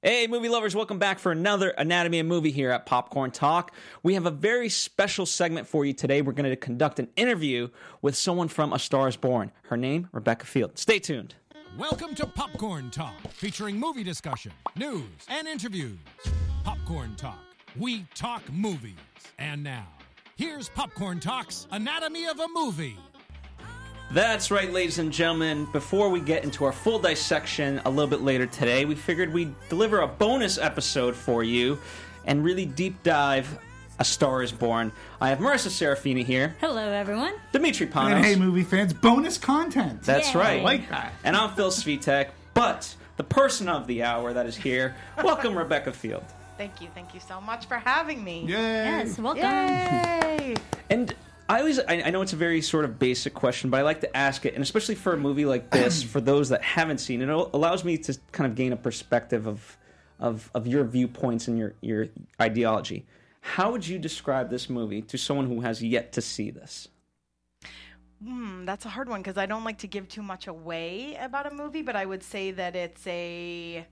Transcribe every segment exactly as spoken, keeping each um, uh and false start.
Hey, movie lovers, welcome back for another Anatomy of Movie here at Popcorn Talk. We have a very special segment for you today. We're going to conduct an interview with someone from A Star is Born. Her name, Rebecca Field. Stay tuned. Welcome to Popcorn Talk, featuring movie discussion, news, and interviews. Popcorn Talk. We talk movies. And now, here's Popcorn Talk's Anatomy of a Movie. That's right, ladies and gentlemen. Before we get into our full dissection a little bit later today, we figured we'd deliver a bonus episode for you and really deep dive A Star is Born. I have Marissa Serafini here. Hello, everyone. Dimitri Panos. And hey, movie fans, bonus content. That's Yay. right. I like that. And I'm Phil Svitek, but the person of the hour that is here, welcome Rebecca Field. Thank you. Thank you so much for having me. Yay. Yes, welcome. Yay! And I always, I, I know it's a very sort of basic question, but I like to ask it, and especially for a movie like this, for those that haven't seen it, it allows me to kind of gain a perspective of, of, of your viewpoints and your, your ideology. How would you describe this movie to someone who has yet to see this? Hmm, that's a hard one because I don't like to give too much away about a movie, but I would say that it's a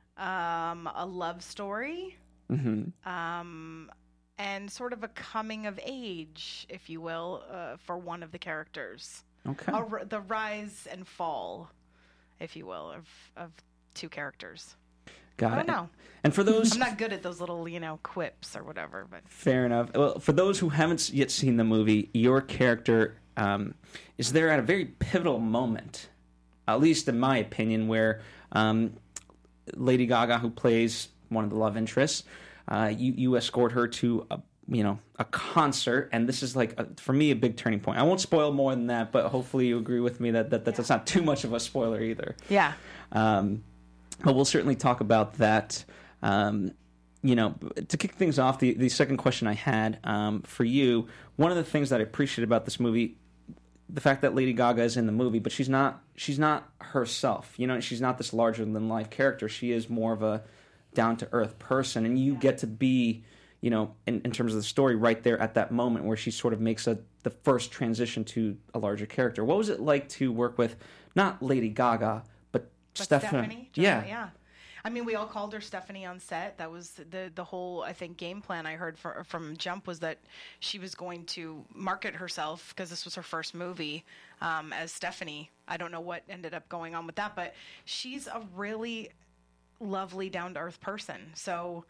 um, a love story. Mm-hmm. Um, and sort of a coming of age, if you will, uh, for one of the characters. Okay. A r- the rise and fall, if you will, of, of two characters. Got I it. don't know. And for those... I'm not good at those little, you know, quips or whatever. But Fair enough. Well, for those who haven't yet seen the movie, your character um, is there at a very pivotal moment, at least in my opinion, where um, Lady Gaga, who plays one of the love interests, Uh, you, you escort her to a you know a concert, and this is like a, for me a big turning point. I won't spoil more than that, but hopefully you agree with me that, that, that that's not too much of a spoiler either. yeah. Um, but we'll certainly talk about that. Um, you know, to kick things off, the, the second question I had um, for you, one of the things that I appreciate about this movie, the fact that Lady Gaga is in the movie, but she's not she's not herself. You know, she's not this larger than life character. She is more of a down-to-earth person, and you get to be, you know, in, in terms of the story, right there at that moment where she sort of makes a the first transition to a larger character. What was it like to work with, not Lady Gaga, but, But Stephanie? Stephanie? Yeah. Yeah. I mean, we all called her Stephanie on set. That was the the whole, I think, game plan I heard for, from Jump was that she was going to market herself, because this was her first movie, um, as Stephanie. I don't know what ended up going on with that, but she's a really lovely, down-to-earth person. So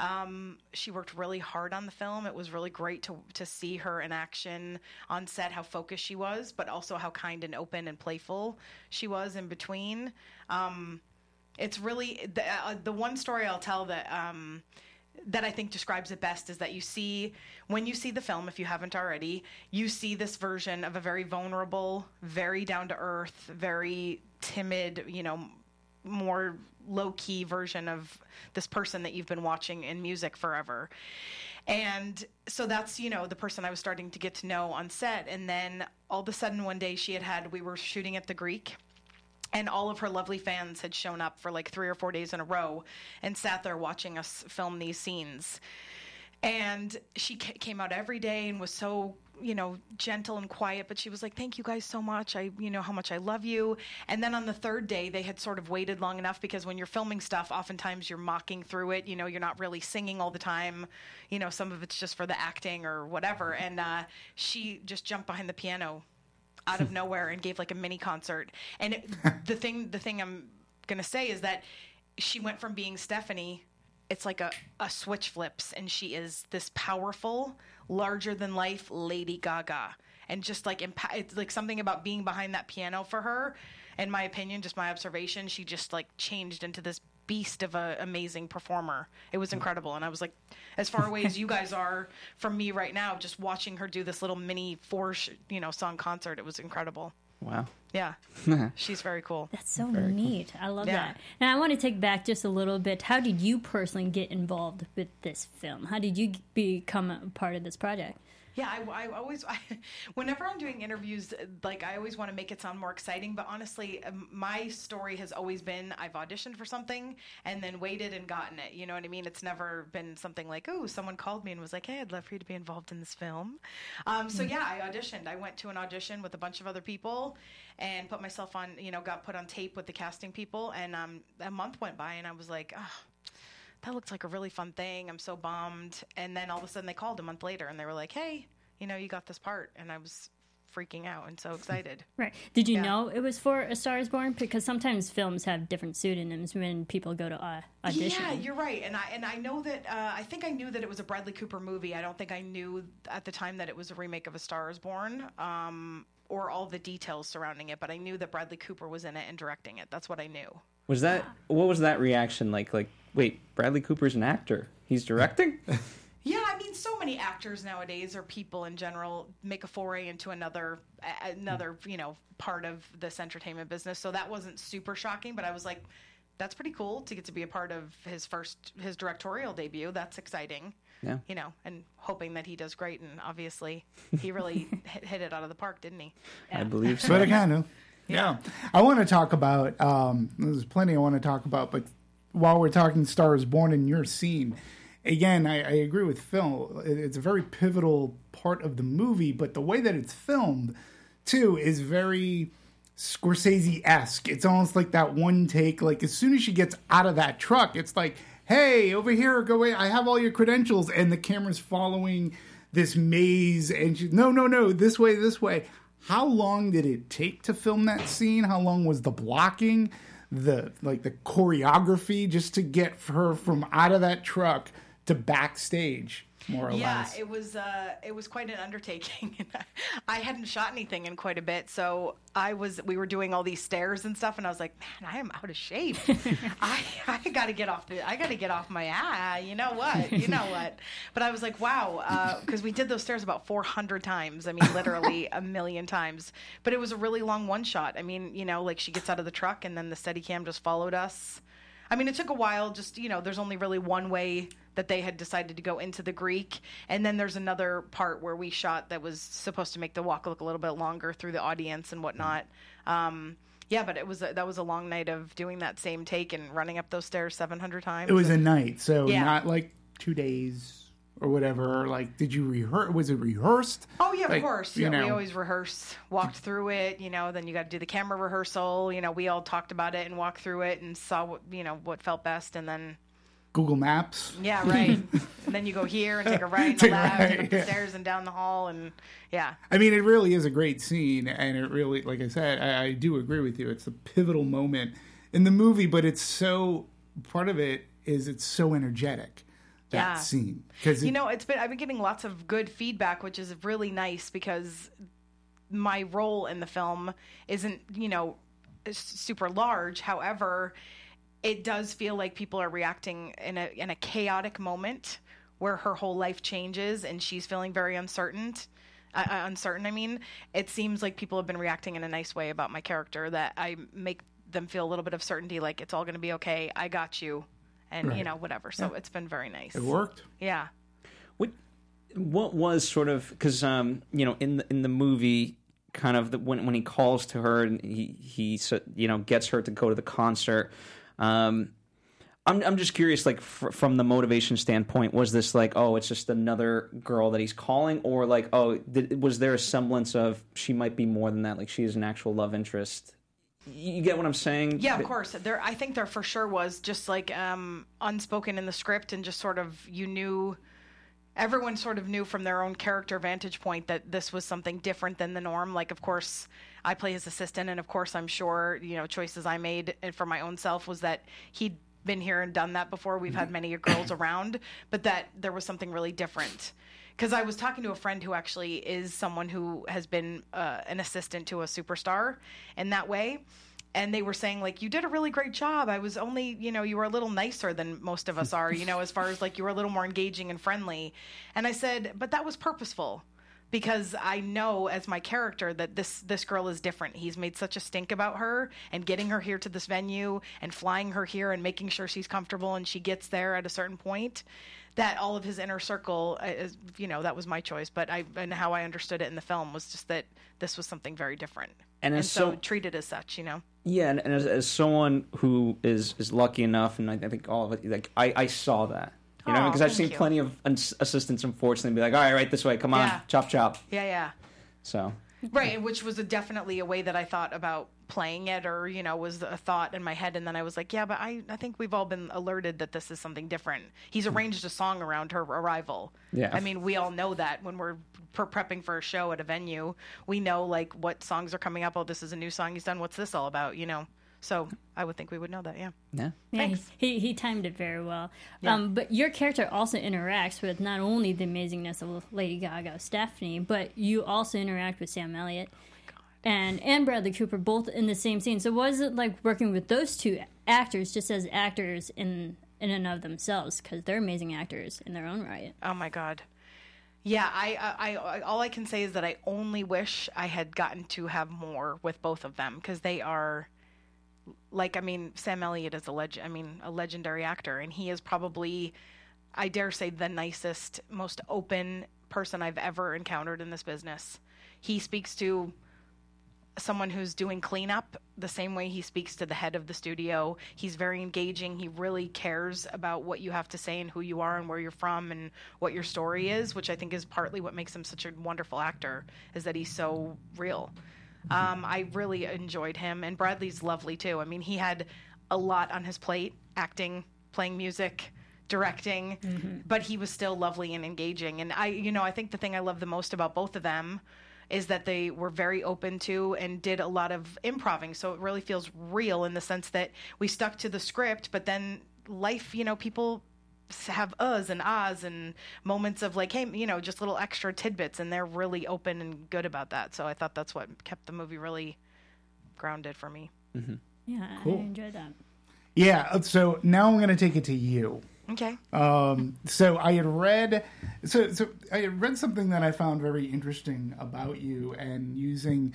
um, she worked really hard on the film. It was really great to to see her in action on set, how focused she was, but also how kind and open and playful she was in between. Um, it's really the, uh, the one story I'll tell that um, that I think describes it best is that you see, when you see the film, if you haven't already, you see this version of a very vulnerable, very down-to-earth, very timid, you know, more low-key version of this person that you've been watching in music forever. And so that's, you know, the person I was starting to get to know on set. And then all of a sudden one day she had had, we were shooting at the Greek, and all of her lovely fans had shown up for like three or four days in a row and sat there watching us film these scenes. And she ca- came out every day and was so, you know, gentle and quiet, but she was like, thank you guys so much. I, you know, how much I love you. And then on the third day, they had sort of waited long enough, because when you're filming stuff, oftentimes you're mocking through it. You know, you're not really singing all the time. You know, some of it's just for the acting or whatever. And uh, she just jumped behind the piano out of nowhere and gave like a mini concert. And it, the thing, the thing I'm going to say is that she went from being Stephanie, it's like a, a switch flips, and she is this powerful, larger than life Lady Gaga. And just like, impa- it's like something about being behind that piano for her, in my opinion, just my observation, she just like changed into this beast of an amazing performer. It was incredible. And I was like, as far away as you guys are from me right now, just watching her do this little mini four, sh- you know, song concert, it was incredible. Wow. Yeah. She's very cool. That's so neat. I love Yeah. that. Now, I want to take back just a little bit. How did you personally get involved with this film? How did you become a part of this project? Yeah, I, I always, I, whenever I'm doing interviews, like I always want to make it sound more exciting. But honestly, um, my story has always been I've auditioned for something and then waited and gotten it. You know what I mean? It's never been something like, oh, someone called me and was like, hey, I'd love for you to be involved in this film. Um, so yeah, I auditioned. I went to an audition with a bunch of other people and put myself on, you know, got put on tape with the casting people. And um, a month went by and I was like, oh, that looked like a really fun thing. I'm so bummed. And then all of a sudden they called a month later and they were like, hey, you know, you got this part. And I was freaking out and so excited. Right. Did you Yeah. know it was for A Star is Born? Because sometimes films have different pseudonyms when people go to uh, audition. Yeah, you're right. And I and I know that uh, I think I knew that it was a Bradley Cooper movie. I don't think I knew at the time that it was a remake of A Star is Born, um, or all the details surrounding it. But I knew that Bradley Cooper was in it and directing it. That's what I knew. Was that what was that reaction like? Like, wait, Bradley Cooper's an actor. He's directing? Yeah, I mean, so many actors nowadays, or people in general, make a foray into another, a- another, you know, part of this entertainment business. So that wasn't super shocking, but I was like, that's pretty cool to get to be a part of his first, his directorial debut. That's exciting. Yeah. You know, and hoping that he does great. And obviously, he really hit, hit it out of the park, didn't he? I believe so. But again, yeah. I want to talk about, um, there's plenty I want to talk about, but while we're talking Star is Born in your scene, again, I, I agree with Phil. It- It's a very pivotal part of the movie, but the way that it's filmed, too, is very Scorsese-esque. It's almost like that one take, like as soon as she gets out of that truck, it's like, hey, over here, go away, I have all your credentials, and the camera's following this maze, and she, no, no, no, this way, this way. How long did it take to film that scene? How long was the blocking, the like the choreography, just to get her from out of that truck to backstage, more or Yeah, less? it was uh, it was quite an undertaking. I hadn't shot anything in quite a bit, so I was we were doing all these stairs and stuff, and I was like, man, I am out of shape. I I got to get off the I got to get off my ah, you know what, you know what. But I was like, wow, because we did those stairs about four hundred times. I mean, literally a million times. But it was a really long one shot. I mean, you know, like she gets out of the truck, and then the Steadicam just followed us. I mean, it took a while. Just, you know, there's only really one way that they had decided to go into the Greek. And then there's another part where we shot that was supposed to make the walk look a little bit longer through the audience and whatnot. Um, yeah, but it was a, that was a long night of doing that same take and running up those stairs seven hundred times. It was a night, so Yeah. not like two days or whatever. Like, did you rehearse? Was it rehearsed? Oh, yeah, Like, of course. you Yeah, we know. always rehearse, walked through it, you know, then you got to do the camera rehearsal. You know, we all talked about it and walked through it and saw what, you know, what felt best. And then, Google Maps. yeah, right. And then you go here and take a right and a Take a left right, and up the yeah. stairs and down the hall. And yeah. I mean, it really is a great scene, and it really, like I said, I, I do agree with you. It's a pivotal moment in the movie, but it's so, part of it is it's so energetic, that Yeah. scene. Because You know, it's been I've been getting lots of good feedback, which is really nice because my role in the film isn't, you know, s- super large. However, it does feel like people are reacting in a in a chaotic moment where her whole life changes and she's feeling very uncertain. Uh, uh, uncertain, I mean, it seems like people have been reacting in a nice way about my character, that I make them feel a little bit of certainty, like it's all going to be okay. I got you, and Right. you know, whatever. So it's been very nice. it worked. Yeah. What what was sort of because um you know in the in the movie kind of the, when when he calls to her and he he so- you know gets her to go to the concert. Um, I'm I'm just curious, like fr- from the motivation standpoint, was this like, oh, it's just another girl that he's calling, or like, oh, did, was there a semblance of she might be more than that, like she is an actual love interest? You get what I'm saying? Yeah, of course. There, I think there for sure was just like um, unspoken in the script, and just sort of you knew, everyone sort of knew from their own character vantage point that this was something different than the norm. Like, of course, I play his assistant, and of course, I'm sure you know choices I made for my own self was that he'd been here and done that before. We've had many girls around, but that there was something really different. Because I was talking to a friend who actually is someone who has been uh, an assistant to a superstar in that way. And they were saying, like, you did a really great job. I was only, you know, you were a little nicer than most of us are, you know, as far as, like, you were a little more engaging and friendly. And I said, but that was purposeful. Because I know as my character that this this girl is different. He's made such a stink about her and getting her here to this venue and flying her here and making sure she's comfortable and she gets there at a certain point, that all of his inner circle, is, you know, that was my choice. But I and how I understood it in the film was just that this was something very different. And And, as so, so- treated as such, you know. Yeah, and, and as, as someone who is is lucky enough, and I, I think all of it, like I, I saw that, you know, Aw, because I've thank seen you. plenty of uns- assistants, unfortunately, be like, all right, right this way, come on, Yeah. chop chop. Yeah, yeah. So Right, which was a, definitely a way that I thought about playing it, or, you know, was a thought in my head. And then I was like, yeah, but I, I think we've all been alerted that this is something different. He's arranged a song around her arrival. Yeah. I mean, we all know that when we're pre- prepping for a show at a venue, we know, like, what songs are coming up. Oh, this is a new song he's done. What's this all about, you know? So I would think we would know that, yeah. Yeah. Yeah, he, Thanks. he he timed it very well. Yeah. Um, but your character also interacts with not only the amazingness of Lady Gaga, Stephanie, but you also interact with Sam Elliott and and Bradley Cooper, both in the same scene. So was it like working with those two actors just as actors in in and of themselves? Because they're amazing actors in their own right. Oh my God. Yeah, I, I, I, all I can say is that I only wish I had gotten to have more with both of them, because they are, like, I mean, Sam Elliott is a legend. I mean, a legendary actor, and he is probably, I dare say, the nicest, most open person I've ever encountered in this business. He speaks to someone who's doing cleanup the same way he speaks to the head of the studio. He's very engaging. He really cares about what you have to say and who you are and where you're from and what your story is, which I think is partly what makes him such a wonderful actor, is that he's so real. Um, I really enjoyed him, and Bradley's lovely too. I mean, he had a lot on his plate: acting, playing music, directing, mm-hmm. but he was still lovely and engaging. And I, you know, I think the thing I love the most about both of them is that they were very open to and did a lot of improving. So it really feels real in the sense that we stuck to the script, but then life, you know, people have uhs and ahs and moments of like, hey, you know, just little extra tidbits, and they're really open and good about that. So I thought that's what kept the movie really grounded for me. Mm-hmm. Yeah, Cool. I enjoyed that. Yeah, so now I'm going to take it to you. Okay. Um, so I had read, so so I had read something that I found very interesting about you, and using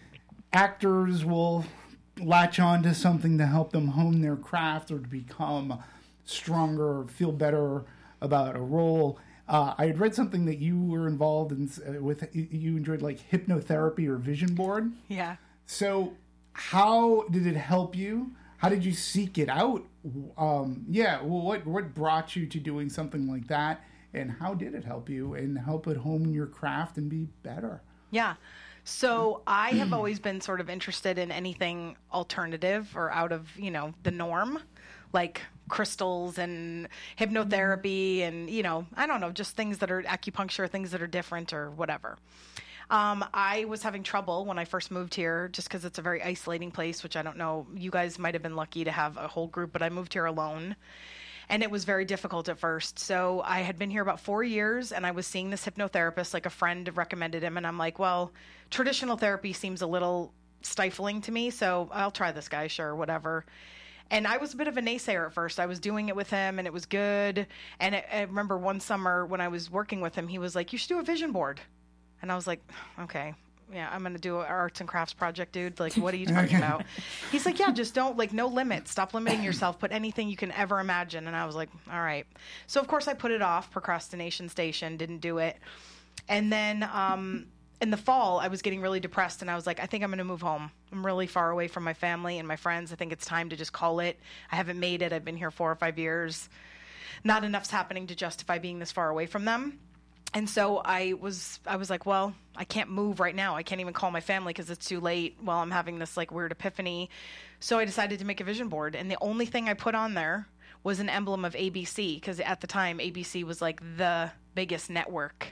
actors will latch on to something to help them hone their craft or to become stronger, feel better about a role. Uh, I had read something that you were involved in uh, with. You enjoyed like hypnotherapy or vision board. Yeah. So how did it help you? How did you seek it out? Um, yeah, well, what what brought you to doing something like that, and how did it help you and help it hone your craft and be better? Yeah. So I have always been sort of interested in anything alternative or out of, you know, the norm, like crystals and hypnotherapy and, you know, I don't know, just things that are acupuncture, things that are different or whatever. Um, I was having trouble when I first moved here just because it's a very isolating place, which I don't know. You guys might have been lucky to have a whole group, but I moved here alone. And it was very difficult at first. So I had been here about four years, and I was seeing this hypnotherapist, like a friend recommended him. And I'm like, well, traditional therapy seems a little stifling to me, so I'll try this guy, sure, whatever. And I was a bit of a naysayer at first. I was doing it with him, and it was good. And I, I remember one summer when I was working with him, he was like, you should do a vision board. And I was like, okay, yeah, I'm going to do an arts and crafts project, dude. Like, what are you talking about? He's like, yeah, just don't, like, no limit. Stop limiting yourself. Put anything you can ever imagine. And I was like, all right. So, of course, I put it off, procrastination station, didn't do it. And then um, in the fall, I was getting really depressed. And I was like, I think I'm going to move home. I'm really far away from my family and my friends. I think it's time to just call it. I haven't made it. I've been here four or five years. Not enough's happening to justify being this far away from them. And so I was, I was like, well, I can't move right now. I can't even call my family because it's too late while I'm having this like weird epiphany. So I decided to make a vision board. And the only thing I put on there was an emblem of A B C, because at the time A B C was like the biggest network.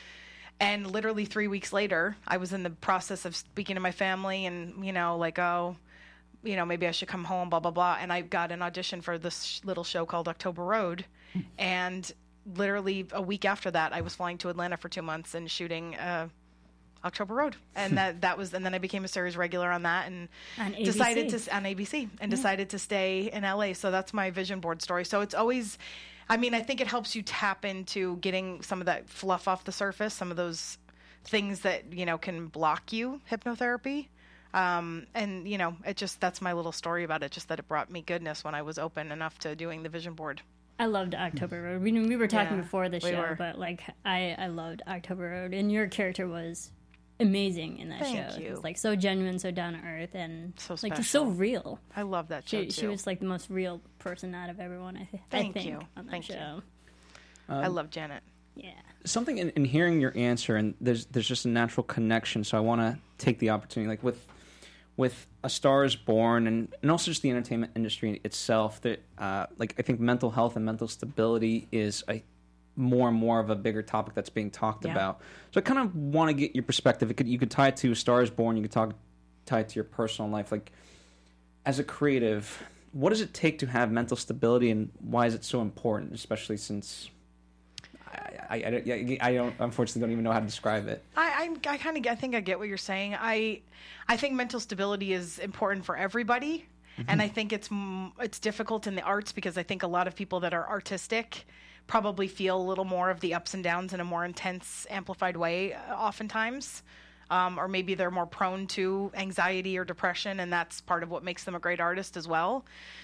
And literally three weeks later, I was in the process of speaking to my family and, you know, like, oh, you know, maybe I should come home, blah, blah, blah. And I got an audition for this little show called October Road. And literally a week after that, I was flying to Atlanta for two months and shooting uh, October Road, and that that was, and then I became a series regular on that, and on A B C. decided to on A B C, and yeah. decided to stay in L A. So that's my vision board story. So it's always, I mean, I think it helps you tap into getting some of that fluff off the surface, some of those things that you know can block you. Hypnotherapy. Um, and you know, it just, that's my little story about it. Just that it brought me goodness when I was open enough to doing the vision board. I loved October Road. We we were talking Yeah, before the we show, were. but like I, I loved October Road, and your character was amazing in that Thank show. you. It was like so genuine, so down to earth, and So like just so special. real. I love that show She too. she was like the most real person out of everyone. I, th- I Thank think you. on that Thank you. show. I love Janet. Yeah. Something in, in hearing your answer, and there's there's just a natural connection. So I want to take the opportunity, like with with A Star Is Born, and, and also just the entertainment industry itself. That uh, like I think mental health and mental stability is a more and more of a bigger topic that's being talked Yeah. about. So I kind of want to get your perspective. It could you could tie it to A Star Is Born. You could talk tie it to your personal life. Like as a creative, what does it take to have mental stability, and why is it so important, especially since I, I, I, don't, I don't unfortunately don't even know how to describe it. I, I, I kind of, I think I get what you're saying. I, I think mental stability is important for everybody, mm-hmm. and I think it's it's difficult in the arts because I think a lot of people that are artistic probably feel a little more of the ups and downs in a more intense, amplified way, uh, oftentimes, um, or maybe they're more prone to anxiety or depression, and that's part of what makes them a great artist as well.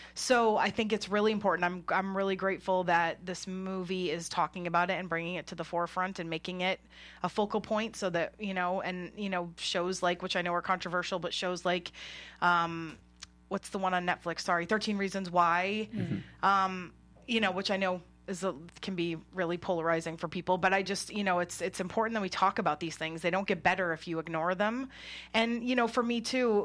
So I think it's really important. I'm I'm really grateful that this movie is talking about it and bringing it to the forefront and making it a focal point, so that, you know, and, you know, shows like, which I know are controversial, but shows like, um, what's the one on Netflix? Sorry, thirteen Reasons Why, mm-hmm. um, you know, which I know is a, can be really polarizing for people, but I just, you know, it's it's important that we talk about these things. They don't get better if you ignore them. And, you know, for me too,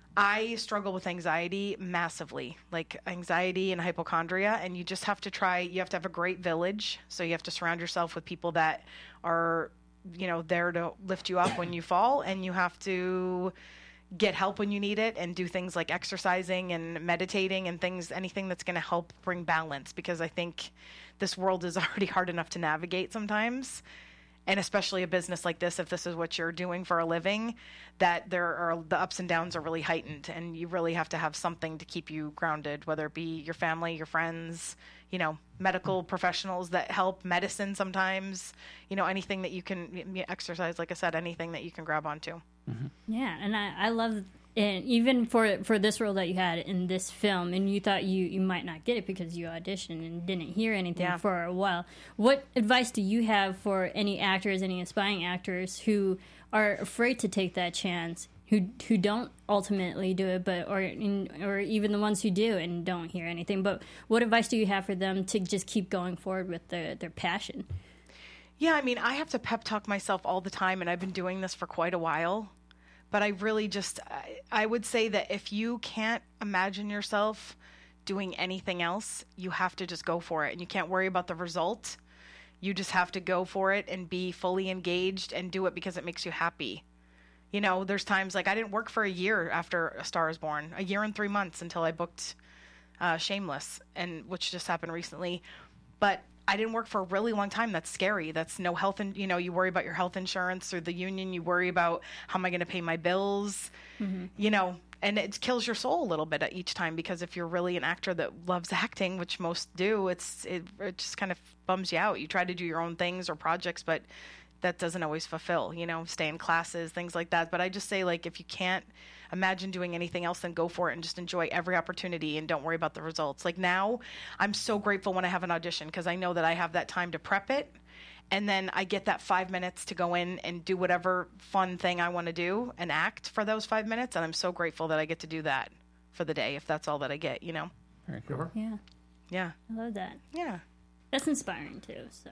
I struggle with anxiety massively, like anxiety and hypochondria, and you just have to try, you have to have a great village. So you have to surround yourself with people that are, you know, there to lift you up when you fall, and you have to get help when you need it and do things like exercising and meditating and things, anything that's going to help bring balance, because I think this world is already hard enough to navigate sometimes. And especially a business like this, if this is what you're doing for a living, that there are the ups and downs are really heightened, and you really have to have something to keep you grounded, whether it be your family, your friends, you know, medical professionals that help, medicine sometimes, you know, anything that you can exercise, like I said, anything that you can grab onto. Mm-hmm. Yeah, and I, I love, and even for for this role that you had in this film, and you thought you, you might not get it because you auditioned and didn't hear anything yeah. for a while. What advice do you have for any actors, any aspiring actors who are afraid to take that chance, who who don't ultimately do it, but or in, or even the ones who do and don't hear anything? But what advice do you have for them to just keep going forward with their, their passion? Yeah, I mean, I have to pep talk myself all the time, and I've been doing this for quite a while. But I really just, I, I would say that if you can't imagine yourself doing anything else, you have to just go for it. And you can't worry about the result. You just have to go for it and be fully engaged and do it because it makes you happy. You know, there's times like I didn't work for a year after A Star Is Born, a year and three months until I booked uh, Shameless, and which just happened recently. But I didn't work for a really long time. That's scary. That's no health, and you know, you worry about your health insurance through the union. You worry about how am I going to pay my bills, mm-hmm. you know, and it kills your soul a little bit at each time, because if you're really an actor that loves acting, which most do, it's it, it just kind of bums you out. You try to do your own things or projects, but that doesn't always fulfill, you know, stay in classes, things like that. But I just say, like, if you can't imagine doing anything else, then go for it and just enjoy every opportunity and don't worry about the results. Like now, I'm so grateful when I have an audition, because I know that I have that time to prep it. And then I get that five minutes to go in and do whatever fun thing I want to do and act for those five minutes. And I'm so grateful that I get to do that for the day, if that's all that I get, you know? Very cool. Yeah. Yeah. I love that. Yeah. That's inspiring too, so.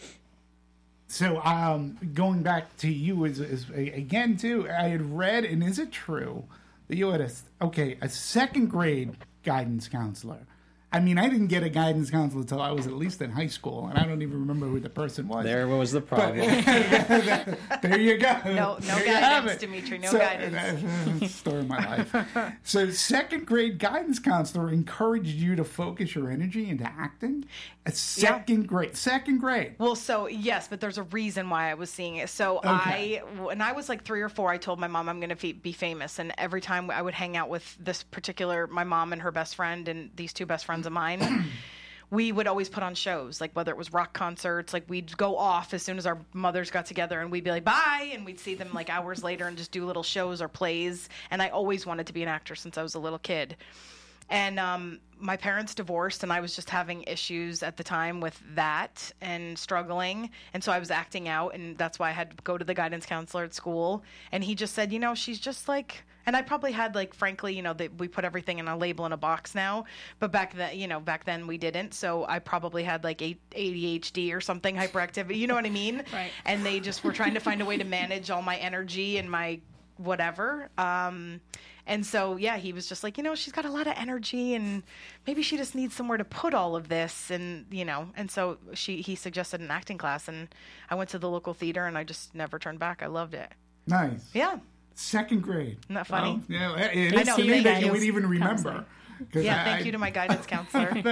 So, um, going back to you is, is again too. I had read, and is it true that you had a okay a second grade guidance counselor? I mean, I didn't get a guidance counselor until I was at least in high school, and I don't even remember who the person was. There was the problem. But, there you go. No, no there guidance, Dimitri. No so, guidance. Uh, story of my life. So, second grade guidance counselor encouraged you to focus your energy into acting. A second yeah. grade, second grade. Well, so yes, but there's a reason why I was seeing it. So okay. I, when I was like three or four, I told my mom I'm going to be famous, and every time I would hang out with this particular, my mom and her best friend, and these two best friends of mine, we would always put on shows, like whether it was rock concerts, like we'd go off as soon as our mothers got together, and we'd be like, bye, and we'd see them like hours later and just do little shows or plays. And I always wanted to be an actor since I was a little kid. And um, my parents divorced, and I was just having issues at the time with that and struggling. And so I was acting out, and that's why I had to go to the guidance counselor at school. And he just said, you know, she's just like And I probably had, like, frankly, you know, that we put everything in a label in a box now, but back then, you know, back then we didn't. So I probably had like A D H D or something, hyperactivity. You know what I mean? Right. And they just were trying to find a way to manage all my energy and my whatever. Um, and so, yeah, he was just like, you know, she's got a lot of energy and maybe she just needs somewhere to put all of this. And, you know, and so she, he suggested an acting class, and I went to the local theater and I just never turned back. I loved it. Nice. Yeah. Second grade. Isn't that funny? Well, yeah, it, I it's know, to me thank that you. you would even remember. Counselor. 'Cause Yeah, I- thank you to my guidance counselor.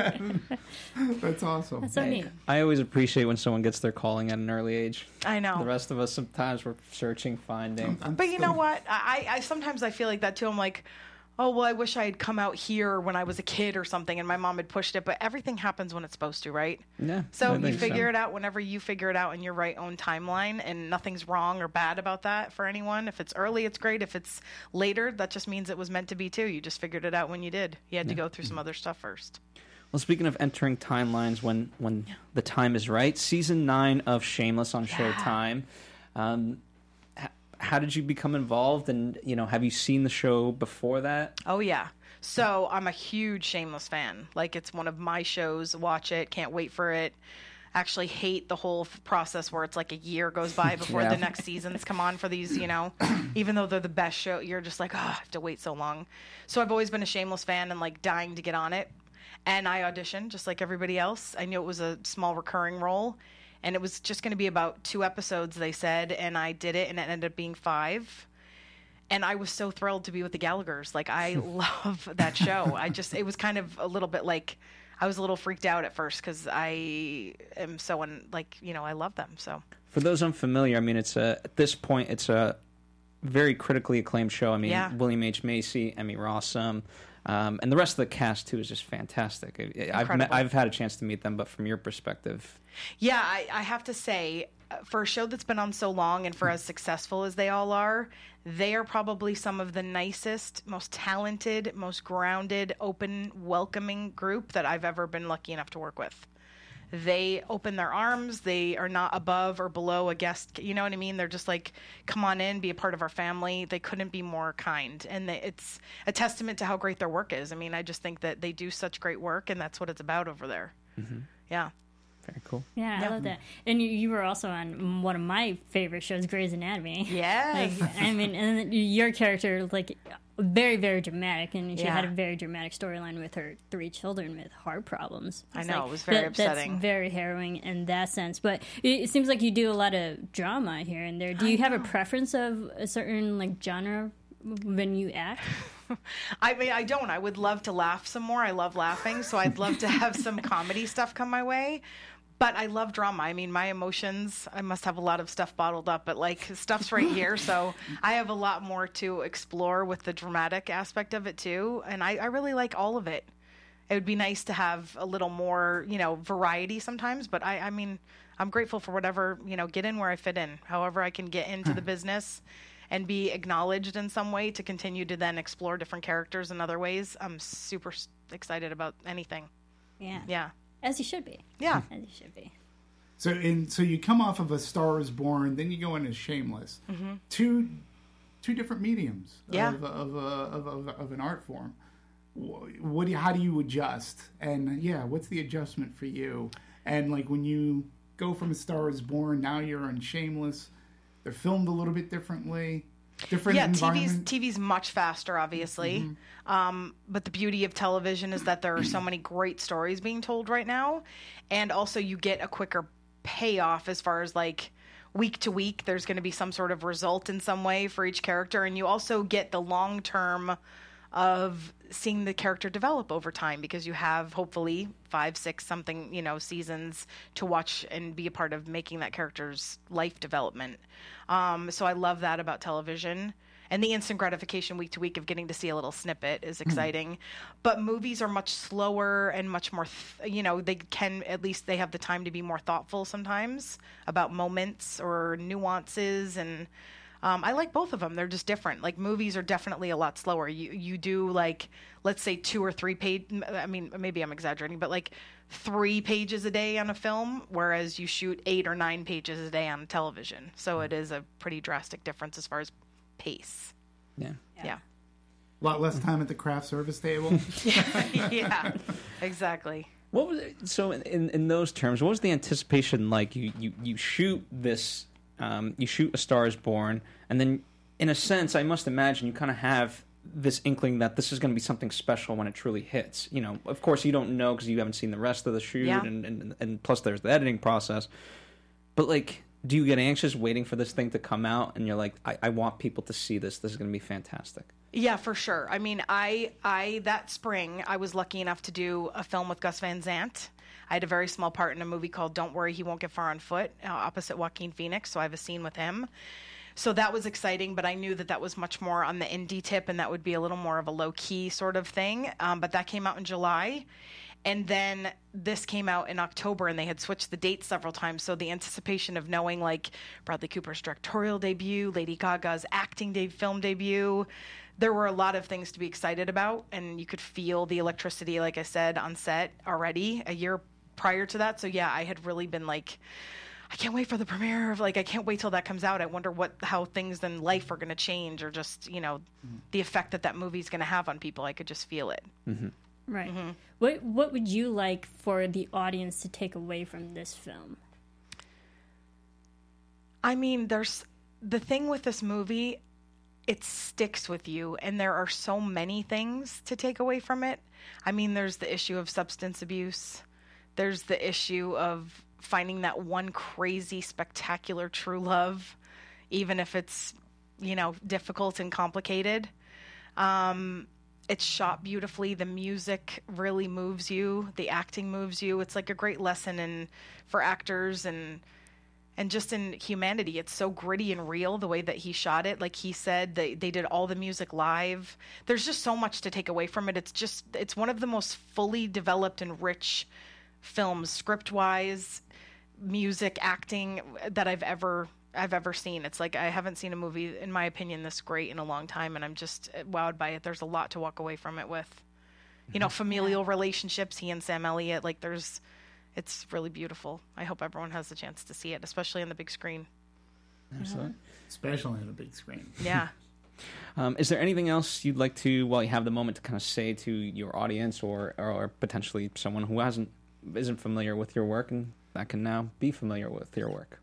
That's awesome. That's so neat. I always appreciate when someone gets their calling at an early age. I know. The rest of us sometimes we're searching, finding. I'm But you still- know what? I, I sometimes I feel like that too. I'm like, oh well, I wish I had come out here when I was a kid or something, and my mom had pushed it. But everything happens when it's supposed to, right? Yeah. So I you think figure it out whenever you figure it out in your right own timeline, and nothing's wrong or bad about that for anyone. If it's early, it's great. If it's later, that just means it was meant to be too. You just figured it out when you did. You had to go through some other stuff first. Well, speaking of entering timelines when when the time is right, season nine of Shameless on Showtime. Um, h- how did you become involved? And you know, have you seen the show before that? Oh yeah. So I'm a huge Shameless fan. Like, it's one of my shows. Watch it. Can't wait for it. Actually hate the whole f- process where it's like a year goes by before Yeah. the next seasons come on for these, you know, even though they're the best show, you're just like, oh, I have to wait so long. So I've always been a Shameless fan and like dying to get on it. And I auditioned just like everybody else. I knew it was a small recurring role, and it was just going to be about two episodes, they said, and I did it, and it ended up being five. And I was so thrilled to be with the Gallaghers. Like, I love that show. I just, it was kind of a little bit like, I was a little freaked out at first because I am so, un, like, you know, I love them. So, For those unfamiliar, I mean, it's a at this point it's a very critically acclaimed show. I mean, Yeah. William H Macy, Emmy Rossum, um, and the rest of the cast too is just fantastic. I- I've met, Incredible. I've had a chance to meet them, but from your perspective, yeah, I, I have to say, uh, for a show that's been on so long and for as successful as they all are, they are probably some of the nicest, most talented, most grounded, open, welcoming group that I've ever been lucky enough to work with. They open their arms. They are not above or below a guest. You know what I mean? They're just like, come on in, be a part of our family. They couldn't be more kind. And they, it's a testament to how great their work is. I mean, I just think that they do such great work, and that's what it's about over there. Mm-hmm. Yeah. very cool. Yeah, I Yeah. love that. And you, you were also on one of my favorite shows, Grey's Anatomy. Yes. Like, I mean, and then your character, like, very, very dramatic, and she Yeah. had a very dramatic storyline with her three children with heart problems. I It's know, like, it was very that- upsetting. That's very harrowing in that sense. But it, it seems like you do a lot of drama here and there. Do you have a preference of a certain, like, genre when you act? I mean, I don't. I would love to laugh some more. I love laughing, so I'd love to have some comedy stuff come my way. But I love drama. I mean, my emotions, I must have a lot of stuff bottled up, but like stuff's right here. So I have a lot more to explore with the dramatic aspect of it too. And I, I really like all of it. It would be nice to have a little more, you know, variety sometimes. But I, I mean, I'm grateful for whatever, you know, get in where I fit in, however I can get into the business and be acknowledged in some way to continue to then explore different characters in other ways. I'm super s- excited about anything. Yeah. Yeah. As you should be. Yeah. As you should be. So, in so you come off of A Star Is Born, then you go into Shameless. Mm-hmm. Two, two different mediums Yeah. of, of, uh, of, of, of an art form. Wh- What do you, how do you adjust? And yeah, what's the adjustment for you? And like when you go from A Star Is Born, now you're on Shameless. They're filmed a little bit differently. Different Yeah, T V's environment. T V's much faster, obviously. Um, but the beauty of television is that there are so many great stories being told right now, and also you get a quicker payoff as far as like week to week. There's going to be some sort of result in some way for each character, and you also get the long term of seeing the character develop over time because you have hopefully five, six something, you know, seasons to watch and be a part of making that character's life development. Um, so I love that about television. And the instant gratification week to week of getting to see a little snippet is exciting. But movies are much slower and much more, th- you know, they can, at least they have the time to be more thoughtful sometimes about moments or nuances. And um, I like both of them. They're just different. Like movies are definitely a lot slower. You, you do like, let's say two or three page, I mean, maybe I'm exaggerating, but like three pages a day on a film, whereas you shoot eight or nine pages a day on television. So it is a pretty drastic difference as far as pace. Yeah. Yeah. A lot less time at the craft service table. Yeah, exactly. What was it, so in, in in those terms? What was the anticipation like? You you you shoot this, um, you shoot A Star Is Born, and then in a sense, I must imagine you kind of have this inkling that this is going to be something special when it truly hits. You know, of course, you don't know because you haven't seen the rest of the shoot, Yeah. and, and and plus there's the editing process. But like, do you get anxious waiting for this thing to come out, and you're like, I, I want people to see this. This is going to be fantastic. Yeah, for sure. I mean, I, I that spring, I was lucky enough to do a film with Gus Van Sant. I had a very small part in a movie called Don't Worry, He Won't Get Far on Foot, uh, opposite Joaquin Phoenix, so I have a scene with him. So that was exciting, but I knew that that was much more on the indie tip, and that would be a little more of a low-key sort of thing. Um, but that came out in July. And then this came out in October, and they had switched the dates several times. So the anticipation of knowing, like, Bradley Cooper's directorial debut, Lady Gaga's acting de- film debut, there were a lot of things to be excited about. And you could feel the electricity, like I said, on set already a year prior to that. So, yeah, I had really been like, I can't wait for the premiere of, like, I can't wait till that comes out. I wonder what how things in life are going to change, or just, you know, mm-hmm. the effect that that movie's going to have on people. I could just feel it. Mm-hmm. Right. Mm-hmm. What What would you like for the audience to take away from this film? I mean, there's the thing with this movie, it sticks with you, and there are so many things to take away from it. I mean, there's the issue of substance abuse. There's the issue of finding that one crazy, spectacular true love, even if it's, you know, difficult and complicated. Um, it's shot beautifully. The music really moves you. The acting moves you. It's like a great lesson in for actors and and just in humanity. It's so gritty and real the way that he shot it. Like he said, they they did all the music live. There's just so much to take away from it. It's just it's one of the most fully developed and rich films, script-wise, music, acting, that I've ever I've ever seen. It's like I haven't seen a movie, in my opinion, this great in a long time, and I'm just wowed by it. There's a lot to walk away from it with. You know, familial relationships, he and Sam Elliott, like there's, it's really beautiful. I hope everyone has the chance to see it, especially on the big screen. Absolutely. Especially on the big screen. Yeah. Um, is there anything else you'd like to, while you have the moment, to kind of say to your audience, or or potentially someone who hasn't isn't familiar with your work and that can now be familiar with your work?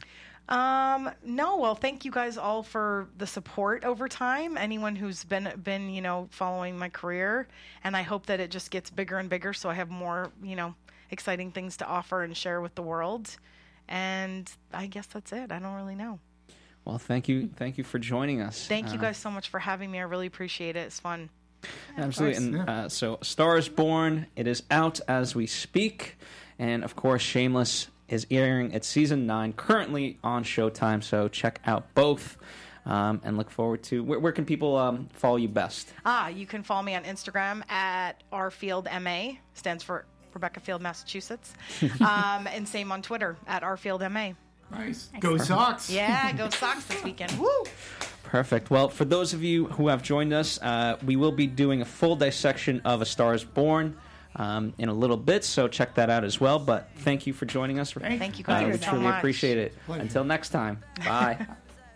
Um, no, well, thank you guys all for the support over time. Anyone who's been, been, you know, following my career, and I hope that it just gets bigger and bigger. So I have more, you know, exciting things to offer and share with the world. And I guess that's it. I don't really know. Well, thank you. Thank you for joining us. Thank you uh, guys so much for having me. I really appreciate it. It's fun. Absolutely. And uh, so Star Is Born, it is out as we speak. And of course, Shameless is airing at season nine, currently on Showtime. So check out both, um, and look forward to. Where, where can people um, follow you best? Ah, you can follow me on Instagram at rfieldma, stands for Rebecca Field, Massachusetts, um, and same on Twitter at rfieldma. Nice. Go Sox. Yeah, go Sox this weekend. Woo! Perfect. Well, for those of you who have joined us, uh, we will be doing a full dissection of A Star Is Born um, in a little bit, so check that out as well. But thank you for joining us. Thank, thank you Uh, guys we so truly much. appreciate it. Pleasure. Until next time. Bye.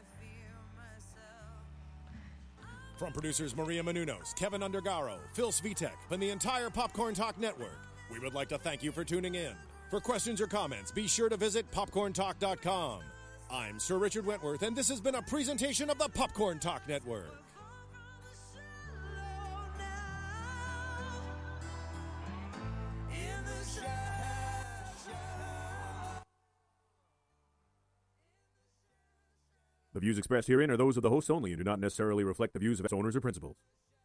From producers Maria Menounos, Kevin Undergaro, Phil Svitek, and the entire Popcorn Talk Network, we would like to thank you for tuning in. For questions or comments, be sure to visit popcorn talk dot com. I'm Sir Richard Wentworth, and this has been a presentation of the Popcorn Talk Network. The views expressed herein are those of the hosts only and do not necessarily reflect the views of its owners or principals.